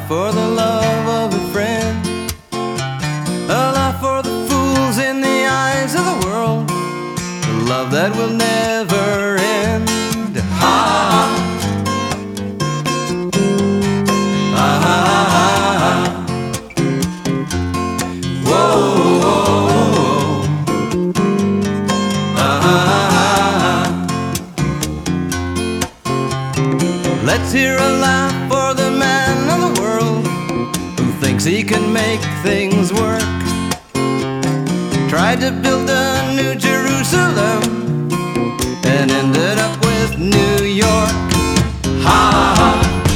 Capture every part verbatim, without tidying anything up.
for the love of a friend, a laugh for the fools in the eyes of the world, a love that will never end. Ha! Ah, ah, ah. Whoa, whoa, whoa. Ah, ah, ah. Let's hear a laugh for the man of the world who thinks he can make things work. Tried to build a new Jerusalem and ended up with New York. Ha ha ha.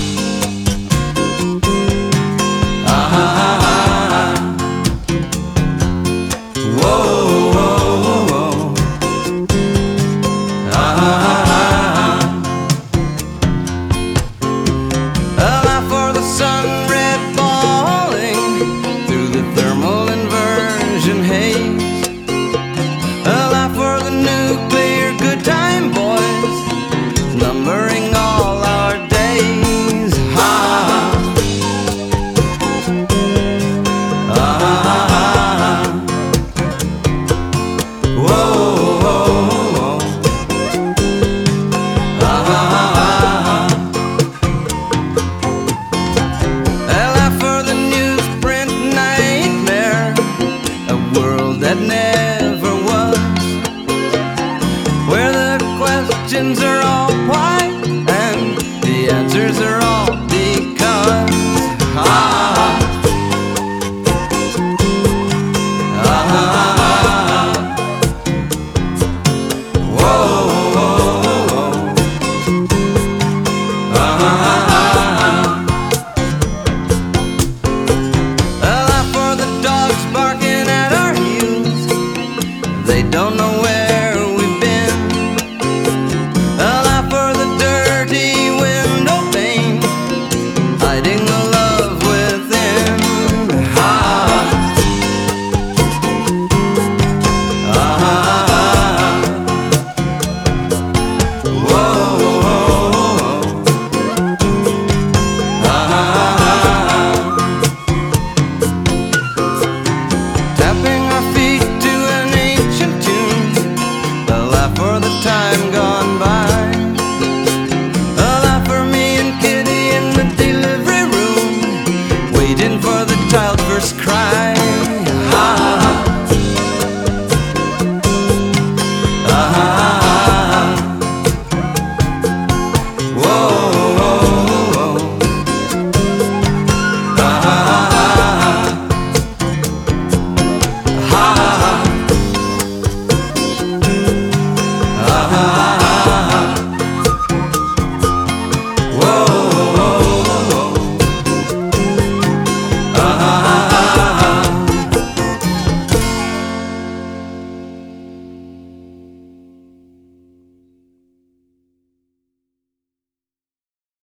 Ah ha ha ha. Whoa, whoa, whoa. Ah ha ha ha. A laugh for the sun red falling through the thermal inversion haze. A laugh for the nuclear good time boys, numbering all our days. Ha ha. Ah ha ha. Whoa, whoa, whoa. Ah ha ha. A laugh for the newsprint nightmare, a world that never